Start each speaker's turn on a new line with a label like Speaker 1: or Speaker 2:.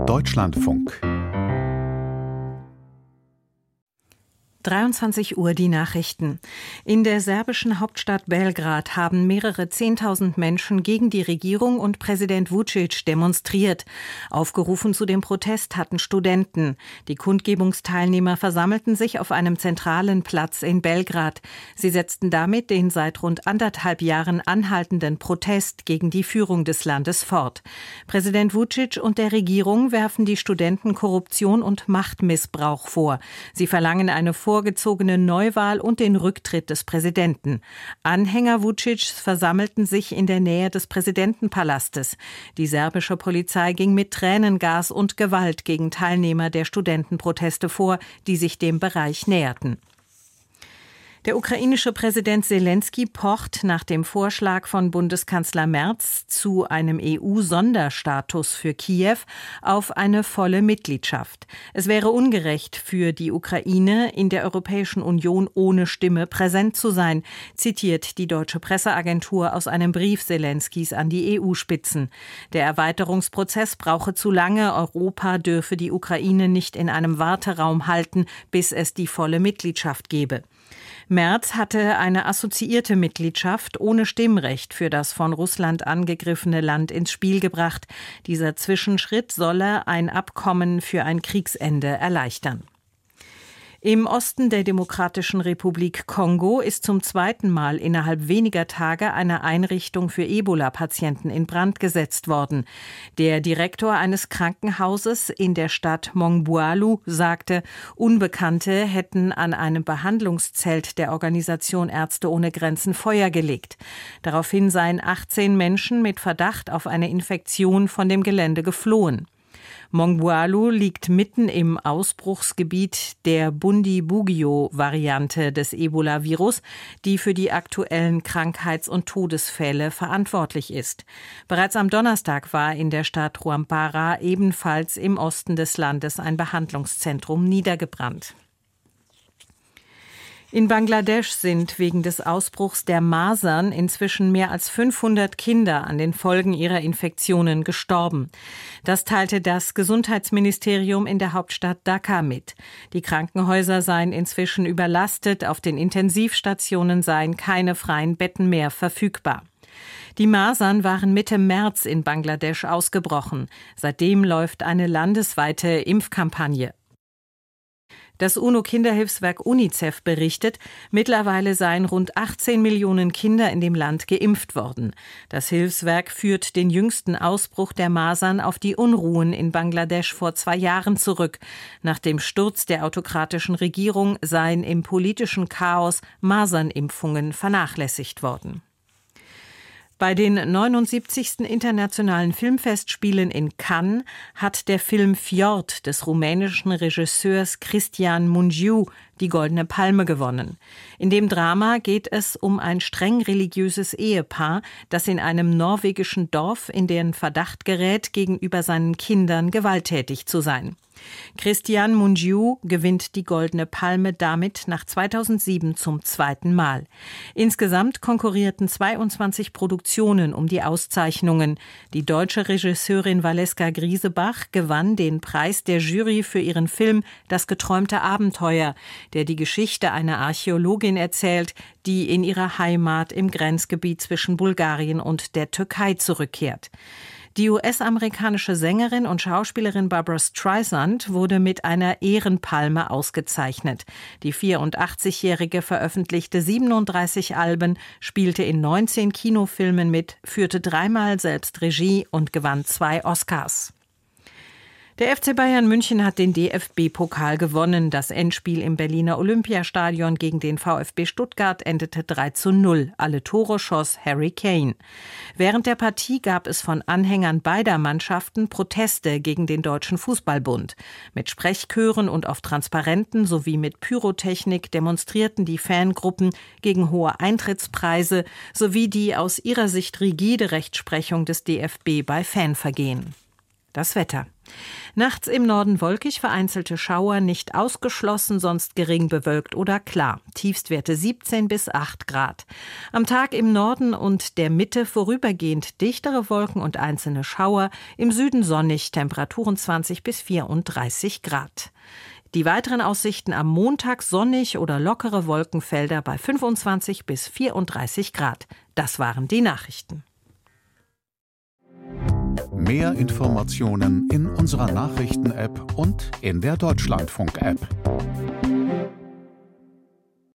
Speaker 1: Deutschlandfunk
Speaker 2: 23 Uhr die Nachrichten. In der serbischen Hauptstadt Belgrad haben mehrere 10.000 Menschen gegen die Regierung und Präsident Vučić demonstriert. Aufgerufen zu dem Protest hatten Studenten. Die Kundgebungsteilnehmer versammelten sich auf einem zentralen Platz in Belgrad. Sie setzten damit den seit rund 1,5 Jahren anhaltenden Protest gegen die Führung des Landes fort. Präsident Vučić und der Regierung werfen die Studenten Korruption und Machtmissbrauch vor. Sie verlangen eine vorgezogene Neuwahl und den Rücktritt des Präsidenten. Anhänger Vučićs versammelten sich in der Nähe des Präsidentenpalastes. Die serbische Polizei ging mit Tränengas und Gewalt gegen Teilnehmer der Studentenproteste vor, die sich dem Bereich näherten. Der ukrainische Präsident Selenskyj pocht nach dem Vorschlag von Bundeskanzler Merz zu einem EU-Sonderstatus für Kiew auf eine volle Mitgliedschaft. Es wäre ungerecht für die Ukraine, in der Europäischen Union ohne Stimme präsent zu sein, zitiert die deutsche Presseagentur aus einem Brief Selenskyjs an die EU-Spitzen. Der Erweiterungsprozess brauche zu lange, Europa dürfe die Ukraine nicht in einem Warteraum halten, bis es die volle Mitgliedschaft gebe. Merz hatte eine assoziierte Mitgliedschaft ohne Stimmrecht für das von Russland angegriffene Land ins Spiel gebracht. Dieser Zwischenschritt solle ein Abkommen für ein Kriegsende erleichtern. Im Osten der Demokratischen Republik Kongo ist zum zweiten Mal innerhalb weniger Tage eine Einrichtung für Ebola-Patienten in Brand gesetzt worden. Der Direktor eines Krankenhauses in der Stadt Mongbualu sagte, Unbekannte hätten an einem Behandlungszelt der Organisation Ärzte ohne Grenzen Feuer gelegt. Daraufhin seien 18 Menschen mit Verdacht auf eine Infektion von dem Gelände geflohen. Mongbualu liegt mitten im Ausbruchsgebiet der Bundibugyo-Variante des Ebola-Virus, die für die aktuellen Krankheits- und Todesfälle verantwortlich ist. Bereits am Donnerstag war in der Stadt Rwampara, ebenfalls im Osten des Landes, ein Behandlungszentrum niedergebrannt. In Bangladesch sind wegen des Ausbruchs der Masern inzwischen mehr als 500 Kinder an den Folgen ihrer Infektionen gestorben. Das teilte das Gesundheitsministerium in der Hauptstadt Dhaka mit. Die Krankenhäuser seien inzwischen überlastet, auf den Intensivstationen seien keine freien Betten mehr verfügbar. Die Masern waren Mitte März in Bangladesch ausgebrochen. Seitdem läuft eine landesweite Impfkampagne. Das UNO-Kinderhilfswerk UNICEF berichtet, mittlerweile seien rund 18 Millionen Kinder in dem Land geimpft worden. Das Hilfswerk führt den jüngsten Ausbruch der Masern auf die Unruhen in Bangladesch vor 2 Jahren zurück. Nach dem Sturz der autokratischen Regierung seien im politischen Chaos Masernimpfungen vernachlässigt worden. Bei den 79. Internationalen Filmfestspielen in Cannes hat der Film Fjord des rumänischen Regisseurs Cristian Mungiu die Goldene Palme gewonnen. In dem Drama geht es um ein streng religiöses Ehepaar, das in einem norwegischen Dorf in den Verdacht gerät, gegenüber seinen Kindern gewalttätig zu sein. Cristian Mungiu gewinnt die Goldene Palme damit nach 2007 zum 2. Mal. Insgesamt konkurrierten 22 Produktionen um die Auszeichnungen. Die deutsche Regisseurin Valeska Griesebach gewann den Preis der Jury für ihren Film Das geträumte Abenteuer, der die Geschichte einer Archäologin erzählt, die in ihrer Heimat im Grenzgebiet zwischen Bulgarien und der Türkei zurückkehrt. Die US-amerikanische Sängerin und Schauspielerin Barbra Streisand wurde mit einer Ehrenpalme ausgezeichnet. Die 84-Jährige veröffentlichte 37 Alben, spielte in 19 Kinofilmen mit, führte 3-mal selbst Regie und gewann 2 Oscars. Der FC Bayern München hat den DFB-Pokal gewonnen. Das Endspiel im Berliner Olympiastadion gegen den VfB Stuttgart endete 3:0. Alle Tore schoss Harry Kane. Während der Partie gab es von Anhängern beider Mannschaften Proteste gegen den Deutschen Fußballbund. Mit Sprechchören und auf Transparenten sowie mit Pyrotechnik demonstrierten die Fangruppen gegen hohe Eintrittspreise sowie die aus ihrer Sicht rigide Rechtsprechung des DFB bei Fanvergehen. Das Wetter. Nachts im Norden wolkig, vereinzelte Schauer nicht ausgeschlossen, sonst gering bewölkt oder klar. Tiefstwerte 17 bis 8 Grad. Am Tag im Norden und der Mitte vorübergehend dichtere Wolken und einzelne Schauer. Im Süden sonnig, Temperaturen 20 bis 34 Grad. Die weiteren Aussichten am Montag sonnig oder lockere Wolkenfelder bei 25 bis 34 Grad. Das waren die Nachrichten.
Speaker 1: Mehr Informationen in unserer Nachrichten-App und in der Deutschlandfunk-App.